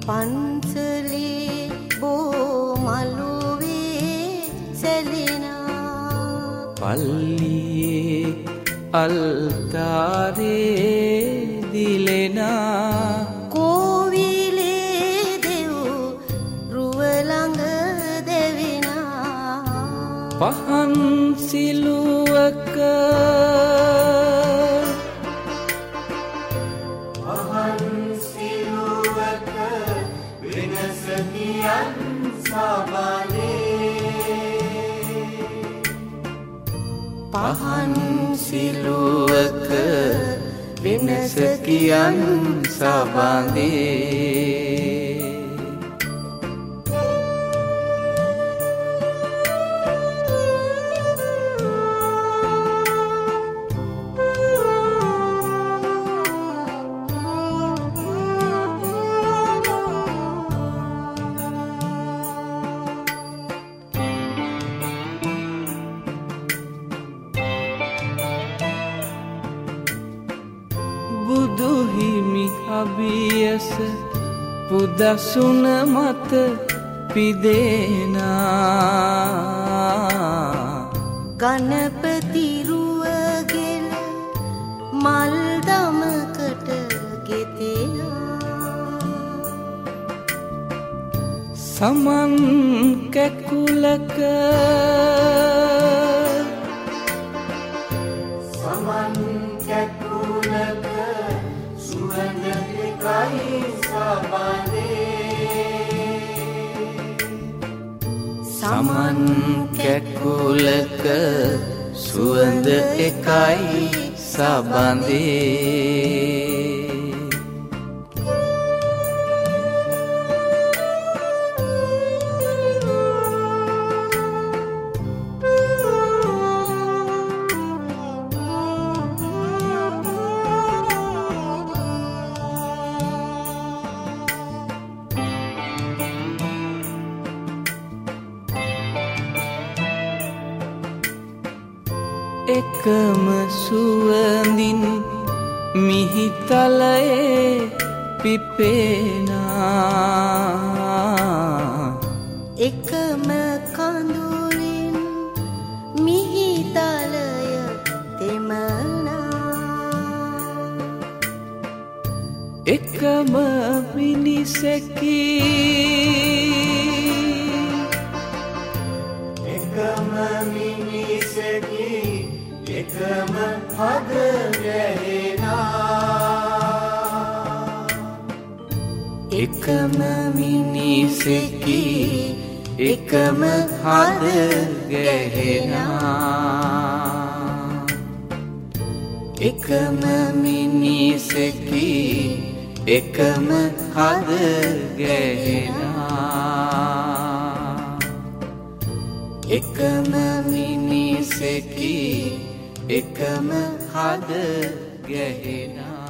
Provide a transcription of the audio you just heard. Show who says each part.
Speaker 1: පන්සලේ බෝ මළුවේ සැලෙනා
Speaker 2: පල්ලියේ අල්තාරේ දිලෙනා
Speaker 1: කෝවිලේ දෙව් රුව ළඟ දෙවෙනා
Speaker 2: පහන් සිලුවක වෙනස කියන් සබඳේ පහන් සිලුවක වෙනස කියන් සබඳේ බුදුහිමි අභියස පුදසුන මත පිදේනා
Speaker 1: ගණපති රුවගෙන මල් දමකට ගෙතෙනා
Speaker 2: සමන් කැකුලක සුවඳ එකයි සබඳේ සමන් කැකුලක සුවඳ එකයි සබඳේ එකම සුවඳින් මිහිතලයේ පිපෙනා
Speaker 1: එකම කඳුලින් මිහිතලය තෙමනා
Speaker 2: එකම මිනිසෙකි එකම හද ගැහෙනා එකම මිනිසෙකි එකම හද ගැහෙනා එකම මිනිසෙකි එකම හද ගැහෙනා එකම මිනිසෙකි එකම හද ගැහෙනා